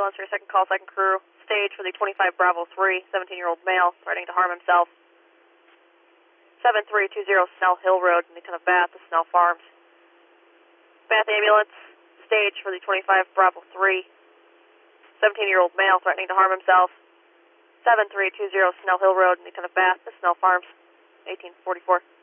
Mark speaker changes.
Speaker 1: ambulance for your second call, second crew. Stage for the 25 Bravo 3, 17-year-old male, threatening to harm himself. 7320 Snell Hill Road, in the town of Bath, the Snell Farms. Bath ambulance, stage for the 25 Bravo 3, 17-year-old male, threatening to harm himself. 7320 Snell Hill Road, in the town of Bath, the Snell Farms, 1844.